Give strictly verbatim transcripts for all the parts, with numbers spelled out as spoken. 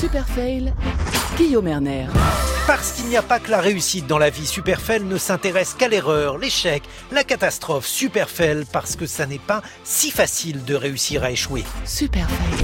Super Fail, Guillaume Erner. Parce qu'il n'y a pas que la réussite dans la vie, Superfail ne s'intéresse qu'à l'erreur, l'échec, la catastrophe. Superfail parce que ça n'est pas si facile de réussir à échouer. Super Fail.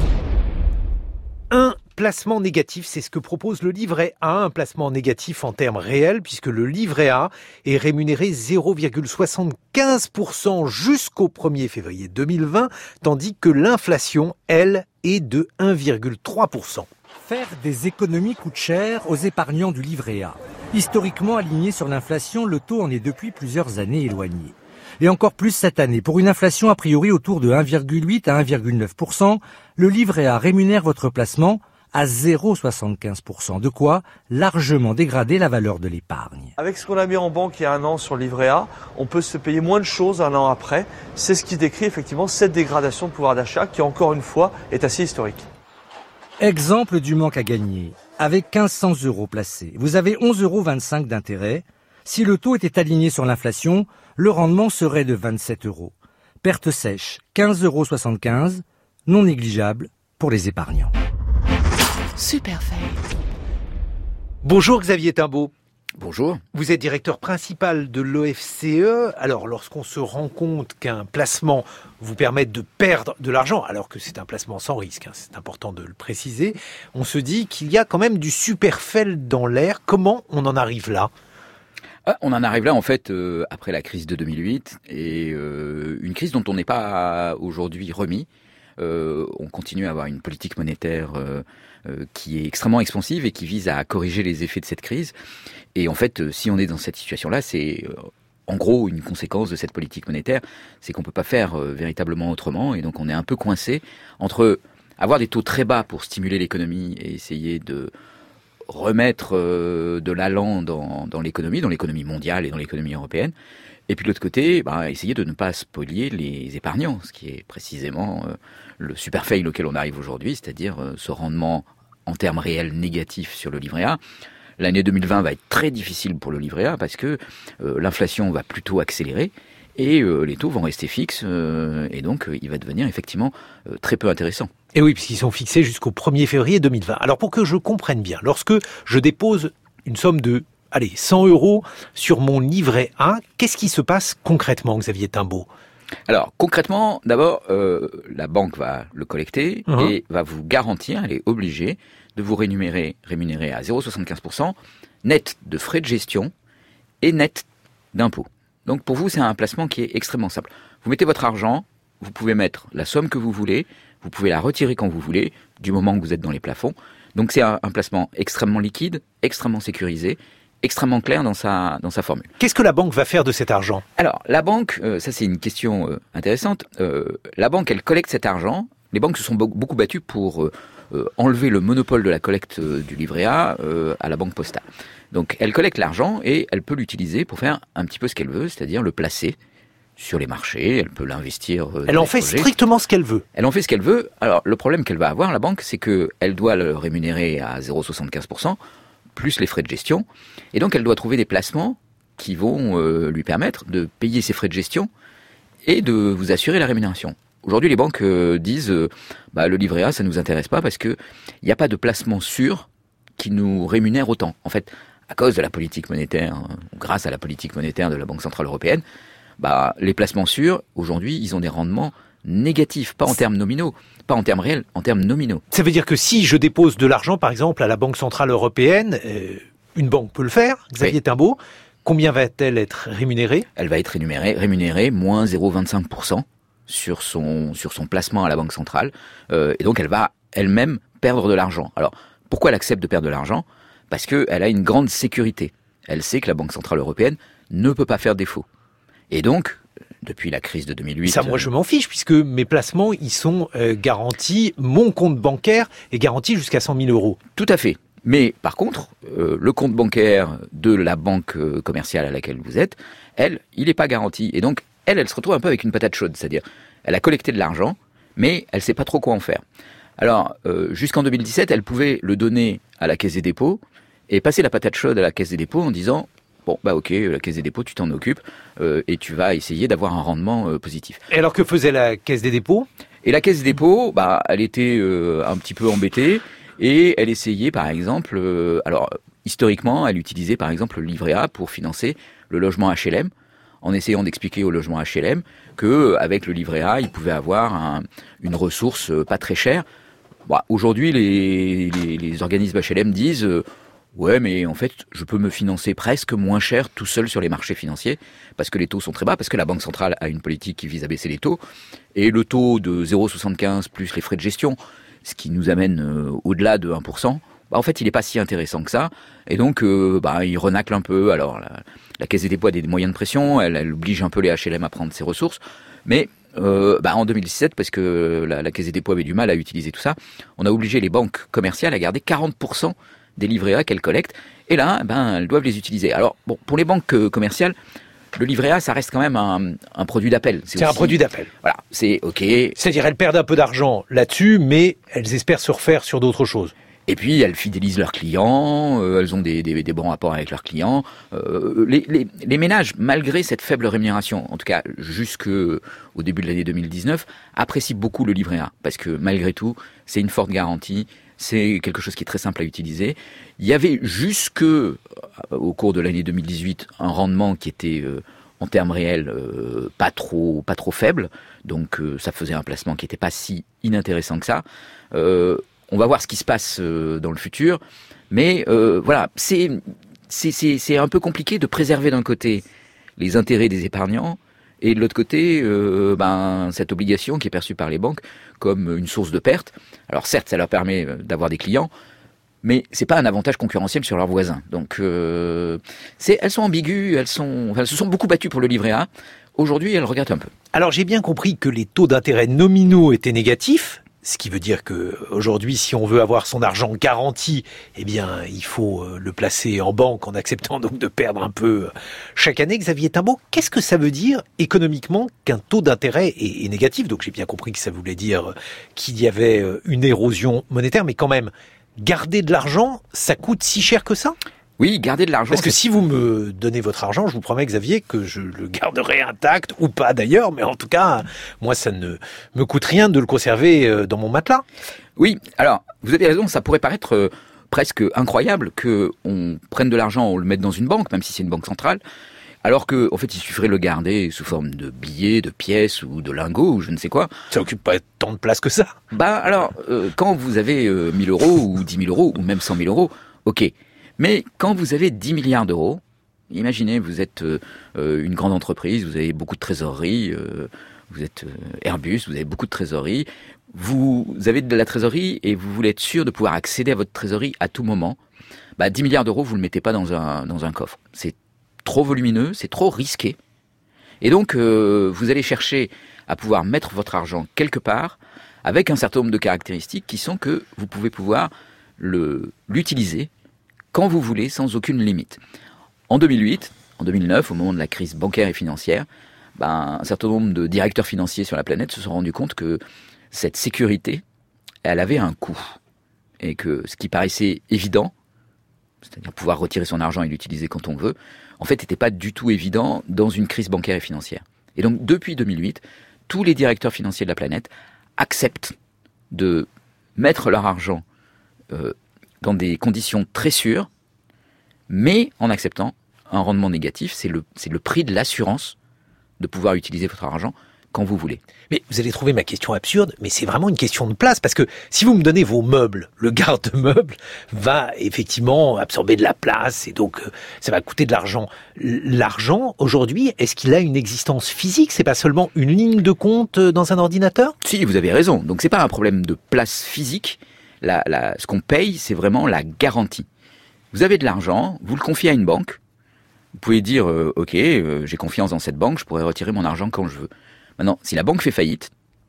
Un placement négatif, c'est ce que propose le livret A, un placement négatif en termes réels, puisque le livret A est rémunéré zéro virgule soixante-quinze pour cent jusqu'au premier février deux mille vingt, tandis que l'inflation, elle, est de un virgule trois pour cent. Faire des économies coûte cher aux épargnants du livret A. Historiquement aligné sur l'inflation, le taux en est depuis plusieurs années éloigné. Et encore plus cette année. Pour une inflation a priori autour de un virgule huit à un virgule neuf pour cent, le livret A rémunère votre placement à zéro virgule soixante-quinze pour cent. De quoi largement dégrader la valeur de l'épargne. Avec ce qu'on a mis en banque il y a un an sur le livret A, on peut se payer moins de choses un an après. C'est ce qui décrit effectivement cette dégradation de pouvoir d'achat qui, encore une fois, est assez historique. Exemple du manque à gagner. Avec mille cinq cents euros placés, vous avez onze virgule vingt-cinq euros d'intérêt. Si le taux était aligné sur l'inflation, le rendement serait de vingt-sept euros. Perte sèche, quinze virgule soixante-quinze euros, non négligeable pour les épargnants. Super Fail. Bonjour Xavier Timbaud. Bonjour. Vous êtes directeur principal de l'O F C E. Alors, lorsqu'on se rend compte qu'un placement vous permet de perdre de l'argent, alors que c'est un placement sans risque, hein, c'est important de le préciser, on se dit qu'il y a quand même du Superfail dans l'air. Comment on en arrive là ? Ah, on en arrive là, en fait, euh, après la crise de deux mille huit, et euh, une crise dont on n'est pas aujourd'hui remis. Euh, on continue à avoir une politique monétaire euh, euh, qui est extrêmement expansive et qui vise à corriger les effets de cette crise. Et en fait, euh, si on est dans cette situation-là, c'est euh, en gros une conséquence de cette politique monétaire, c'est qu'on peut pas faire euh, véritablement autrement. Et donc on est un peu coincé entre avoir des taux très bas pour stimuler l'économie et essayer de remettre euh, de l'allant dans, dans l'économie, dans l'économie mondiale et dans l'économie européenne. Et puis de l'autre côté, bah, essayer de ne pas spolier les épargnants, ce qui est précisément euh, le Superfail auquel on arrive aujourd'hui, c'est-à-dire euh, ce rendement en termes réels négatif sur le livret A. L'année deux mille vingt va être très difficile pour le livret A parce que euh, l'inflation va plutôt accélérer et euh, les taux vont rester fixes euh, et donc euh, il va devenir effectivement euh, très peu intéressant. Et oui, puisqu'ils sont fixés jusqu'au premier février deux mille vingt. Alors pour que je comprenne bien, lorsque je dépose une somme de allez, cent euros sur mon livret A, qu'est-ce qui se passe concrètement, Xavier Timbaud ? Alors, concrètement, d'abord, euh, la banque va le collecter mmh. et va vous garantir, elle est obligée, de vous rémunérer, rémunérer à zéro virgule soixante-quinze pour cent net de frais de gestion et net d'impôts. Donc pour vous, c'est un placement qui est extrêmement simple. Vous mettez votre argent, vous pouvez mettre la somme que vous voulez, vous pouvez la retirer quand vous voulez, du moment que vous êtes dans les plafonds. Donc c'est un, un placement extrêmement liquide, extrêmement sécurisé, extrêmement clair dans sa dans sa formule. Qu'est-ce que la banque va faire de cet argent ? Alors, la banque, euh, ça c'est une question euh, intéressante. Euh, la banque, elle collecte cet argent. Les banques se sont beaucoup battues pour euh, euh, enlever le monopole de la collecte euh, du livret A euh, à la banque postale. Donc, elle collecte l'argent et elle peut l'utiliser pour faire un petit peu ce qu'elle veut, c'est-à-dire le placer sur les marchés. Elle peut l'investir. Euh, elle en fait projets. strictement ce qu'elle veut. Elle en fait ce qu'elle veut. Alors, le problème qu'elle va avoir, la banque, c'est que elle doit le rémunérer à zéro virgule soixante-quinze pour cent. Plus les frais de gestion. Et donc, elle doit trouver des placements qui vont euh, lui permettre de payer ses frais de gestion et de vous assurer la rémunération. Aujourd'hui, les banques euh, disent euh, bah, le livret A, ça ne nous intéresse pas parce qu'il n'y a pas de placement sûr qui nous rémunère autant. En fait, à cause de la politique monétaire, euh, grâce à la politique monétaire de la Banque Centrale Européenne, bah, les placements sûrs, aujourd'hui, ils ont des rendements négatifs, pas en termes nominaux, pas en termes réels, en termes nominaux. Ça veut dire que si je dépose de l'argent, par exemple, à la Banque Centrale Européenne, euh, une banque peut le faire, Xavier oui. Timbaud, combien va-t-elle être rémunérée ? Elle va être rémunérée, rémunérée moins zéro virgule vingt-cinq pour cent sur son, sur son placement à la Banque Centrale, euh, et donc elle va elle-même perdre de l'argent. Alors, pourquoi elle accepte de perdre de l'argent ? Parce qu'elle a une grande sécurité. Elle sait que la Banque Centrale Européenne ne peut pas faire défaut. Et donc, depuis la crise de deux mille huit... Ça, moi, je m'en fiche, puisque mes placements, ils sont euh, garantis. Mon compte bancaire est garanti jusqu'à cent mille euros. Tout à fait. Mais par contre, euh, le compte bancaire de la banque euh, commerciale à laquelle vous êtes, elle, il n'est pas garanti. Et donc, elle, elle se retrouve un peu avec une patate chaude. C'est-à-dire, elle a collecté de l'argent, mais elle ne sait pas trop quoi en faire. Alors, euh, jusqu'en deux mille dix-sept, elle pouvait le donner à la Caisse des dépôts et passer la patate chaude à la Caisse des dépôts en disant... Bon, bah ok, la Caisse des dépôts, tu t'en occupes euh, et tu vas essayer d'avoir un rendement euh, positif. Et alors que faisait la Caisse des dépôts ? Et la Caisse des dépôts, bah, elle était euh, un petit peu embêtée Et elle essayait, par exemple, euh, alors historiquement, elle utilisait par exemple le livret A pour financer le logement H L M, en essayant d'expliquer au logement H L M que avec le livret A, il pouvait avoir un, une ressource pas très chère. Bon, aujourd'hui, les, les, les organismes H L M disent euh, ouais, mais en fait, je peux me financer presque moins cher tout seul sur les marchés financiers parce que les taux sont très bas, parce que la Banque centrale a une politique qui vise à baisser les taux, et le taux de zéro virgule soixante-quinze plus les frais de gestion, ce qui nous amène euh, au-delà de un pour cent, bah, en fait, il n'est pas si intéressant que ça, et donc euh, bah, il renacle un peu. Alors, la, la Caisse des dépôts a des moyens de pression, elle, elle oblige un peu les H L M à prendre ses ressources, mais euh, bah, en deux mille dix-sept, parce que la, la Caisse des dépôts avait du mal à utiliser tout ça, on a obligé les banques commerciales à garder quarante pour cent des livrets A qu'elles collectent, et là, ben, elles doivent les utiliser. Alors, bon, pour les banques euh, commerciales, le livret A, ça reste quand même un, un produit d'appel. C'est, c'est aussi un produit d'appel. Voilà, c'est OK. C'est-à-dire, elles perdent un peu d'argent là-dessus, mais elles espèrent se refaire sur d'autres choses. Et puis, elles fidélisent leurs clients, euh, elles ont des, des, des bons rapports avec leurs clients. Euh, les, les, les ménages, malgré cette faible rémunération, en tout cas jusqu'au début de l'année deux mille dix-neuf, apprécient beaucoup le livret A, parce que malgré tout, c'est une forte garantie, c'est quelque chose qui est très simple à utiliser. Il y avait jusque, euh, au cours de l'année deux mille dix-huit, un rendement qui était, euh, en termes réels, euh, pas trop, pas trop faible, donc euh, ça faisait un placement qui n'était pas si inintéressant que ça. Euh, On va voir ce qui se passe euh, dans le futur, mais euh, voilà, c'est, c'est, c'est, c'est un peu compliqué de préserver d'un côté les intérêts des épargnants et de l'autre côté, euh, ben, cette obligation qui est perçue par les banques comme une source de perte. Alors certes, ça leur permet d'avoir des clients, mais c'est pas un avantage concurrentiel sur leurs voisins. Donc, euh, c'est, elles sont ambiguës, elles sont, enfin, elles se sont beaucoup battues pour le livret A. Aujourd'hui, elles regrettent un peu. Alors j'ai bien compris que les taux d'intérêt nominaux étaient négatifs. Ce qui veut dire que aujourd'hui, si on veut avoir son argent garanti, eh bien, il faut le placer en banque en acceptant donc de perdre un peu chaque année. Xavier Timbaud, qu'est-ce que ça veut dire économiquement qu'un taux d'intérêt est, est négatif ? Donc j'ai bien compris que ça voulait dire qu'il y avait une érosion monétaire, mais quand même, garder de l'argent, ça coûte si cher que ça ? Oui, garder de l'argent. Parce que si vous me donnez votre argent, je vous promets, Xavier, que je le garderai intact, ou pas d'ailleurs, mais en tout cas, moi, ça ne me coûte rien de le conserver dans mon matelas. Oui, alors, vous avez raison, ça pourrait paraître euh, presque incroyable qu'on prenne de l'argent, on le mette dans une banque, même si c'est une banque centrale, alors que, en fait, il suffirait de le garder sous forme de billets, de pièces ou de lingots ou je ne sais quoi. Ça occupe pas tant de place que ça. Bah, alors, euh, quand vous avez euh, mille euros ou dix mille euros ou même cent mille euros, ok. Mais quand vous avez dix milliards d'euros, imaginez, vous êtes euh, une grande entreprise, vous avez beaucoup de trésorerie, euh, vous êtes euh, Airbus, vous avez beaucoup de trésorerie, vous avez de la trésorerie et vous voulez être sûr de pouvoir accéder à votre trésorerie à tout moment, bah dix milliards d'euros, vous ne le mettez pas dans un, dans un coffre. C'est trop volumineux, c'est trop risqué. Et donc, euh, vous allez chercher à pouvoir mettre votre argent quelque part avec un certain nombre de caractéristiques qui sont que vous pouvez pouvoir le, l'utiliser quand vous voulez, sans aucune limite. En deux mille huit, en deux mille neuf, au moment de la crise bancaire et financière, ben, un certain nombre de directeurs financiers sur la planète se sont rendus compte que cette sécurité, elle avait un coût. Et que ce qui paraissait évident, c'est-à-dire pouvoir retirer son argent et l'utiliser quand on veut, en fait, n'était pas du tout évident dans une crise bancaire et financière. Et donc, depuis deux mille huit, tous les directeurs financiers de la planète acceptent de mettre leur argent euh, dans des conditions très sûres, mais en acceptant un rendement négatif. C'est le, c'est le prix de l'assurance de pouvoir utiliser votre argent quand vous voulez. Mais vous allez trouver ma question absurde, mais c'est vraiment une question de place, parce que si vous me donnez vos meubles, le garde-meuble va effectivement absorber de la place, et donc ça va coûter de l'argent. L'argent, aujourd'hui, est-ce qu'il a une existence physique ? C'est pas seulement une ligne de compte dans un ordinateur ? Si, vous avez raison. Donc c'est pas un problème de place physique. La, la, ce qu'on paye, c'est vraiment la garantie. Vous avez de l'argent, vous le confiez à une banque, vous pouvez dire euh, « Ok, euh, j'ai confiance dans cette banque, je pourrais retirer mon argent quand je veux ». Maintenant, si la banque fait faillite,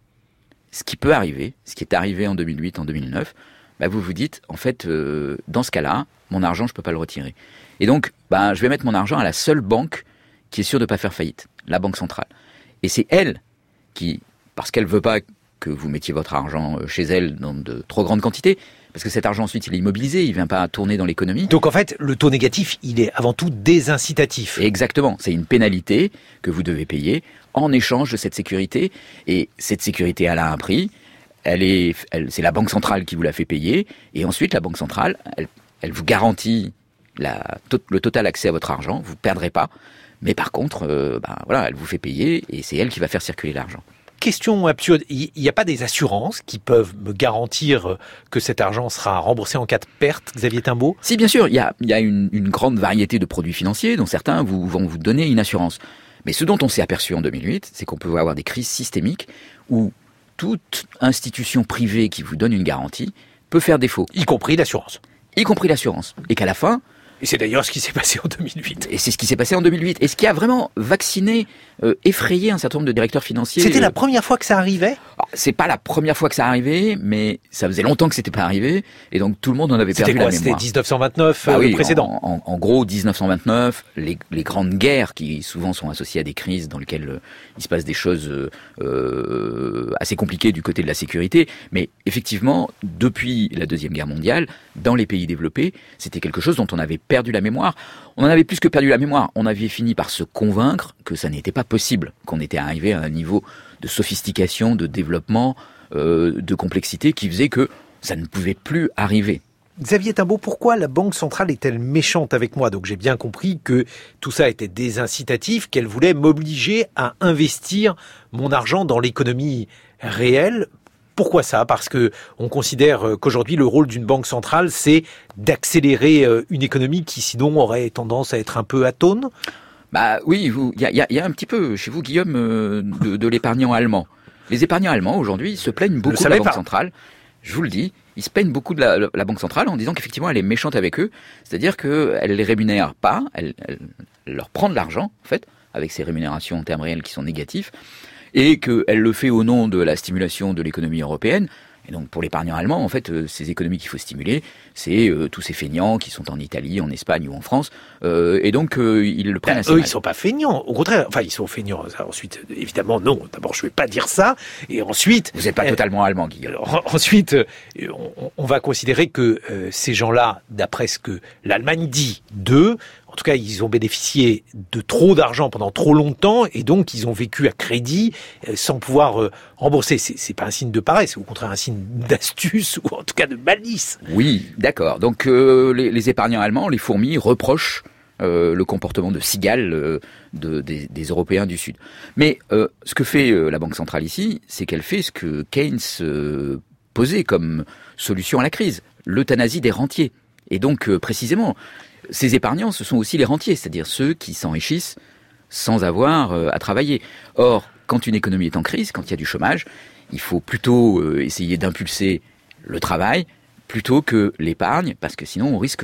ce qui peut arriver, ce qui est arrivé en deux mille huit, en deux mille neuf, bah vous vous dites « En fait, euh, dans ce cas-là, mon argent, je ne peux pas le retirer ». Et donc, bah, je vais mettre mon argent à la seule banque qui est sûre de ne pas faire faillite, la Banque centrale. Et c'est elle qui, parce qu'elle ne veut pas que vous mettiez votre argent chez elle dans de trop grandes quantités, parce que cet argent ensuite il est immobilisé, il ne vient pas tourner dans l'économie. Donc en fait, le taux négatif, il est avant tout désincitatif. Exactement, c'est une pénalité que vous devez payer en échange de cette sécurité, et cette sécurité elle a un prix, elle est, elle, c'est la banque centrale qui vous la fait payer, et ensuite la banque centrale, elle, elle vous garantit la, to- le total accès à votre argent, vous ne perdrez pas, mais par contre, euh, ben, voilà, elle vous fait payer, et c'est elle qui va faire circuler l'argent. Question absurde, il n'y a pas des assurances qui peuvent me garantir que cet argent sera remboursé en cas de perte, Xavier Timbaud ? Si, bien sûr, il y a, il y a une, une grande variété de produits financiers, dont certains vous, vont vous donner une assurance. Mais ce dont on s'est aperçu en deux mille huit, c'est qu'on peut avoir des crises systémiques où toute institution privée qui vous donne une garantie peut faire défaut. Y compris l'assurance. Y compris l'assurance. Et qu'à la fin... Et c'est d'ailleurs ce qui s'est passé en deux mille huit. Et c'est ce qui s'est passé en deux mille huit. Et ce qui a vraiment vacciné, euh, effrayé un certain nombre de directeurs financiers. C'était euh, la première fois que ça arrivait ? Alors, c'est pas la première fois que ça arrivait, mais ça faisait longtemps que c'était pas arrivé. Et donc tout le monde en avait perdu C'était quoi, la mémoire. C'était dix-neuf cent vingt-neuf, Bah euh, oui, le précédent. En, en, en gros, dix-neuf cent vingt-neuf, les, les grandes guerres qui souvent sont associées à des crises dans lesquelles euh, il se passe des choses euh, assez compliquées du côté de la sécurité. Mais effectivement, depuis la Deuxième Guerre mondiale, dans les pays développés, c'était quelque chose dont on avait perdu la mémoire. On en avait plus que perdu la mémoire. On avait fini par se convaincre que ça n'était pas possible, qu'on était arrivé à un niveau de sophistication, de développement, euh, de complexité qui faisait que ça ne pouvait plus arriver. Xavier Timbaud, pourquoi la Banque centrale est-elle méchante avec moi ? Donc j'ai bien compris que tout ça était désincitatif, qu'elle voulait m'obliger à investir mon argent dans l'économie réelle. Pourquoi ça ? Parce que on considère qu'aujourd'hui le rôle d'une banque centrale, c'est d'accélérer une économie qui sinon aurait tendance à être un peu atone. Bah oui, il y a, y, a, y a un petit peu chez vous, Guillaume, euh, de, de l'épargnant allemand. Les épargnants allemands aujourd'hui se plaignent beaucoup de la Banque centrale. Je vous le dis, ils se plaignent beaucoup de la, la Banque centrale en disant qu'effectivement elle est méchante avec eux, c'est-à-dire qu'elle les rémunère pas, elle, elle, elle leur prend de l'argent en fait, avec ces rémunérations en termes réels qui sont négatifs. Et qu'elle le fait au nom de la stimulation de l'économie européenne. Et donc pour l'épargnant allemand, en fait, euh, ces économies qu'il faut stimuler, c'est euh, tous ces feignants qui sont en Italie, en Espagne ou en France. Euh, et donc euh, ils le prennent ben, assez eux, mal. ils sont pas feignants. Au contraire, enfin ils sont feignants. Ça, ensuite, évidemment, non. D'abord, je vais pas dire ça. Et ensuite, vous n'êtes pas euh, totalement allemand, Guillaume. Ensuite, euh, on, on va considérer que euh, ces gens-là, d'après ce que l'Allemagne dit d'eux, en tout cas, ils ont bénéficié de trop d'argent pendant trop longtemps et donc ils ont vécu à crédit euh, sans pouvoir euh, rembourser. C'est, c'est pas un signe de paresse, c'est au contraire un signe d'astuce ou en tout cas de malice. Oui, d'accord. Donc euh, les, les épargnants allemands, les fourmis, reprochent euh, le comportement de cigale euh, de, des, des Européens du Sud. Mais euh, ce que fait euh, la Banque centrale ici, c'est qu'elle fait ce que Keynes euh, posait comme solution à la crise, l'euthanasie des rentiers. Et donc euh, précisément, ces épargnants, ce sont aussi les rentiers, c'est-à-dire ceux qui s'enrichissent sans avoir euh, à travailler. Or, quand une économie est en crise, quand il y a du chômage, il faut plutôt euh, essayer d'impulser le travail plutôt que l'épargne, parce que sinon on risque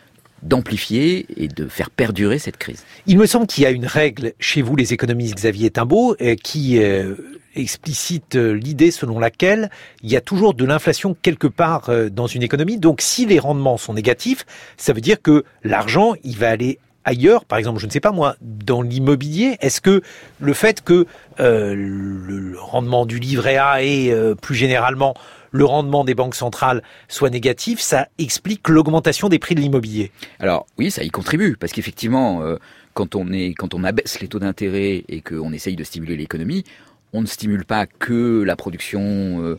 d'amplifier et de faire perdurer cette crise. Il me semble qu'il y a une règle chez vous, les économistes, Xavier Timbaud, euh, qui euh, explicite euh, l'idée selon laquelle il y a toujours de l'inflation quelque part euh, dans une économie. Donc si les rendements sont négatifs, ça veut dire que l'argent, il va aller ailleurs, par exemple, je ne sais pas moi, dans l'immobilier. Est-ce que le fait que euh, le, le rendement du livret A et euh, plus généralement le rendement des banques centrales soit négatif, ça explique l'augmentation des prix de l'immobilier? Alors oui, ça y contribue, parce qu'effectivement, euh, quand on est, quand on abaisse les taux d'intérêt et qu'on essaye de stimuler l'économie, on ne stimule pas que la production euh,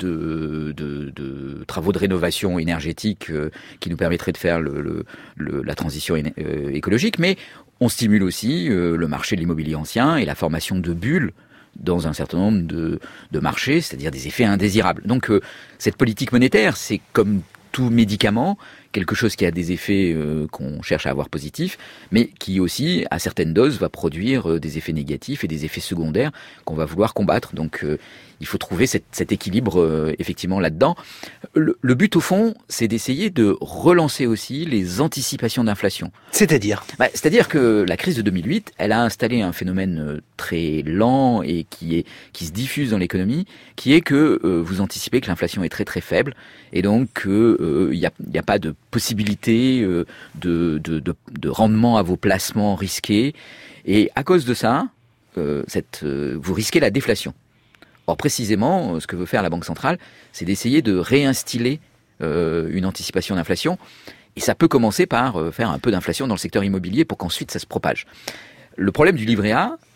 de, de, de travaux de rénovation énergétique euh, qui nous permettraient de faire le, le, le, la transition é- euh, écologique, mais on stimule aussi euh, le marché de l'immobilier ancien et la formation de bulles dans un certain nombre de, de marchés, c'est-à-dire des effets indésirables. Donc euh, cette politique monétaire, c'est comme tout médicament, quelque chose qui a des effets euh, qu'on cherche à avoir positifs, mais qui aussi, à certaines doses, va produire euh, des effets négatifs et des effets secondaires qu'on va vouloir combattre. Donc euh, il faut trouver cette, cet équilibre euh, effectivement là-dedans. Le, le but au fond, c'est d'essayer de relancer aussi les anticipations d'inflation. C'est-à-dire bah, C'est-à-dire que la crise de deux mille huit, elle a installé un phénomène très lent et qui, est, qui se diffuse dans l'économie, qui est que euh, vous anticipez que l'inflation est très très faible et donc qu'il euh, n'y a, y a pas de possibilité euh, de, de, de, de rendement à vos placements risqués. Et à cause de ça, euh, cette, euh, vous risquez la déflation. Or, précisément, ce que veut faire la Banque centrale, c'est d'essayer de réinstiller euh, une anticipation d'inflation. Et ça peut commencer par euh, faire un peu d'inflation dans le secteur immobilier pour qu'ensuite ça se propage. Le problème du livret A,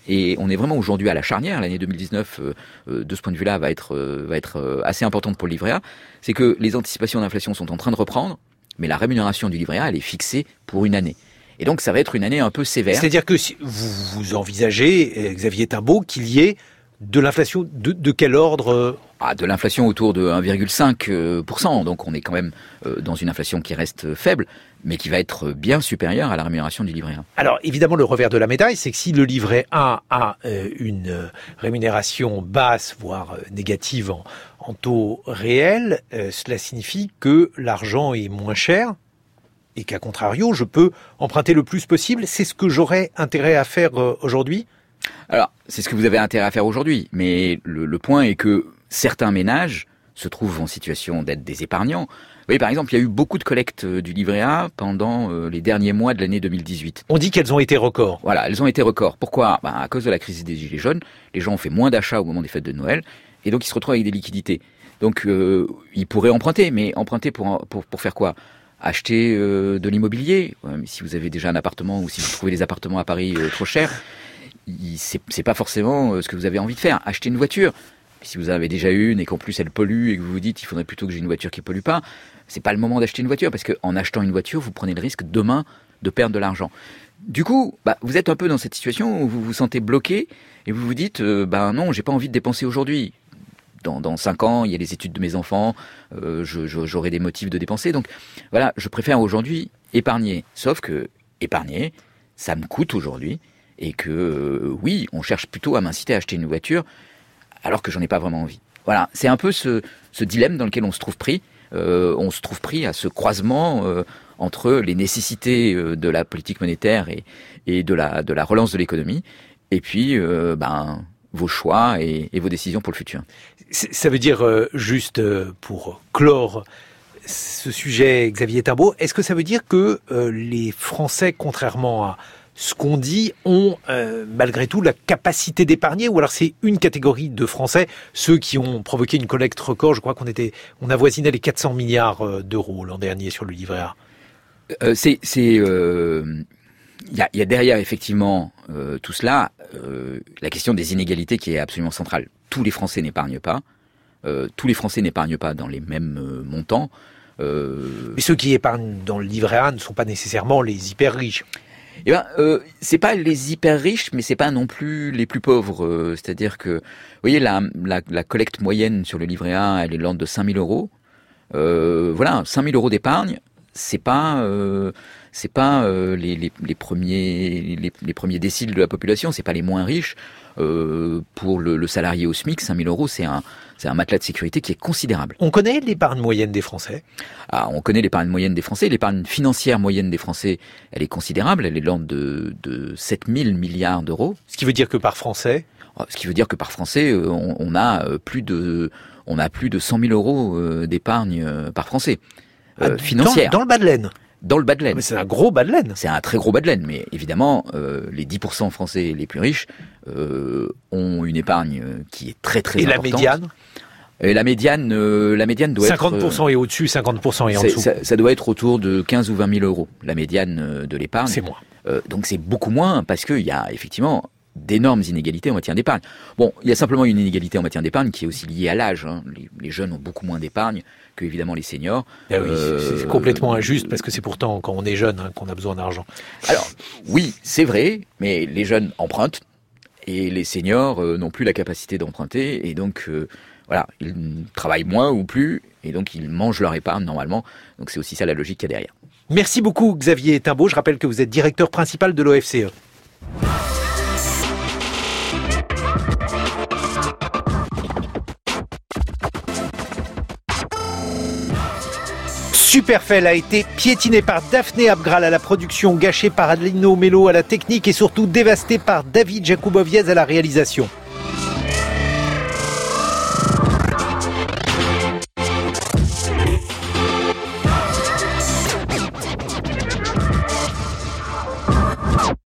Et on est vraiment aujourd'hui à la charnière. L'année deux mille dix-neuf, euh, de ce point de vue-là, va être, euh, va être euh, assez importante pour le livret A. C'est que les anticipations d'inflation sont en train de reprendre, mais la rémunération du livret A, elle est fixée pour une année. Et donc, ça va être une année un peu sévère. C'est-à-dire que si vous, vous envisagez, Xavier Timbaud, qu'il y ait de l'inflation de, de quel ordre? Ah, de l'inflation autour de un virgule cinq pour cent. Donc, on est quand même euh, dans une inflation qui reste faible, mais qui va être bien supérieure à la rémunération du livret A. Alors, évidemment, le revers de la médaille, c'est que si le livret A a euh, une euh, rémunération basse, voire euh, négative en, en taux réel, euh, cela signifie que l'argent est moins cher et qu'à contrario, je peux emprunter le plus possible. C'est ce que j'aurais intérêt à faire euh, aujourd'hui? Alors, c'est ce que vous avez intérêt à faire aujourd'hui, mais le, le point est que certains ménages se trouvent en situation d'être des épargnants. Vous voyez, par exemple, il y a eu beaucoup de collectes du livret A pendant euh, les derniers mois de l'année deux mille dix-huit. On dit qu'elles ont été records. Voilà, elles ont été records. Pourquoi ? Ben, à cause de la crise des Gilets jaunes, les gens ont fait moins d'achats au moment des fêtes de Noël, et donc ils se retrouvent avec des liquidités. Donc, euh, ils pourraient emprunter, mais emprunter pour, pour, pour faire quoi ? Acheter euh, de l'immobilier. Ouais, mais si vous avez déjà un appartement, ou si vous trouvez des appartements à Paris euh, trop chers, c'est, c'est pas forcément ce que vous avez envie de faire. Acheter une voiture. Si vous en avez déjà une et qu'en plus elle pollue et que vous vous dites il faudrait plutôt que j'ai une voiture qui pollue pas, c'est pas le moment d'acheter une voiture parce qu'en achetant une voiture, vous prenez le risque demain de perdre de l'argent. Du coup, bah, vous êtes un peu dans cette situation où vous vous sentez bloqué et vous vous dites euh, bah non, j'ai pas envie de dépenser aujourd'hui. Dans, dans cinq ans, il y a les études de mes enfants, euh, je, je, j'aurai des motifs de dépenser. Donc voilà, je préfère aujourd'hui épargner. Sauf que épargner, ça me coûte aujourd'hui. Et que, euh, oui, on cherche plutôt à m'inciter à acheter une voiture alors que j'en ai pas vraiment envie. Voilà, c'est un peu ce, ce dilemme dans lequel on se trouve pris. Euh, on se trouve pris à ce croisement euh, entre les nécessités euh, de la politique monétaire et, et de, la, de la relance de l'économie, et puis euh, ben, vos choix et, et vos décisions pour le futur. Ça veut dire, euh, juste euh, pour clore ce sujet, Xavier Timbaud, est-ce que ça veut dire que euh, les Français, contrairement à ce qu'on dit, ont euh, malgré tout la capacité d'épargner, ou alors c'est une catégorie de Français, ceux qui ont provoqué une collecte record? Je crois qu'on était, on avoisinait les quatre cents milliards d'euros l'an dernier sur le livret A. Euh, c'est, c'est, euh, y a, y a derrière effectivement euh, tout cela euh, la question des inégalités qui est absolument centrale. Tous les Français n'épargnent pas, euh, tous les Français n'épargnent pas dans les mêmes euh, montants. Euh... Mais ceux qui épargnent dans le livret A ne sont pas nécessairement les hyper riches. Eh ben, euh, c'est pas les hyper riches, mais c'est pas non plus les plus pauvres. Euh, c'est-à-dire que, vous voyez, la, la, la collecte moyenne sur le livret A, elle est de l'ordre de cinq mille euros. Euh, voilà, cinq mille euros d'épargne, c'est pas, euh, c'est pas euh, les, les, les premiers, les, les premiers déciles de la population, c'est pas les moins riches. Euh, pour le, le salarié au SMIC, cinq mille euros, c'est un, c'est un matelas de sécurité qui est considérable. On connaît l'épargne moyenne des Français? Ah, on connaît l'épargne moyenne des Français. L'épargne financière moyenne des Français, elle est considérable. Elle est de l'ordre de, de sept mille milliards d'euros. Ce qui veut dire que par Français? Ce qui veut dire que par Français, on, on a plus de, on a plus de cent mille euros d'épargne par Français. Euh, ah, financière. Dans, dans le bas de laine? Dans le bas de laine. Mais c'est un gros bas de laine. C'est un très gros bas de laine, mais évidemment, euh, les dix pour cent français les plus riches euh, ont une épargne qui est très très Et importante. Et la médiane? Et la médiane, euh, la médiane doit cinquante pour cent être... est au-dessus, cinquante pour cent est en c'est, dessous. Ça, ça doit être autour de quinze ou vingt mille euros, la médiane de l'épargne. C'est moins. Euh, donc c'est beaucoup moins, parce qu'il y a effectivement d'énormes inégalités en matière d'épargne. Bon, il y a simplement une inégalité en matière d'épargne qui est aussi liée à l'âge. Hein. Les, les jeunes ont beaucoup moins d'épargne que évidemment les seniors. Ah oui, euh, c'est complètement injuste parce que c'est pourtant quand on est jeune hein, qu'on a besoin d'argent. Alors oui, c'est vrai, mais les jeunes empruntent et les seniors euh, n'ont plus la capacité d'emprunter et donc euh, voilà, ils travaillent moins ou plus et donc ils mangent leur épargne normalement. Donc c'est aussi ça la logique qu'il y a derrière. Merci beaucoup Xavier Timbaud. Je rappelle que vous êtes directeur principal de l'O F C E. Superfell a été piétiné par Daphné Abgral à la production, gâché par Lino Melo à la technique et surtout dévasté par David Jakuboviez à la réalisation.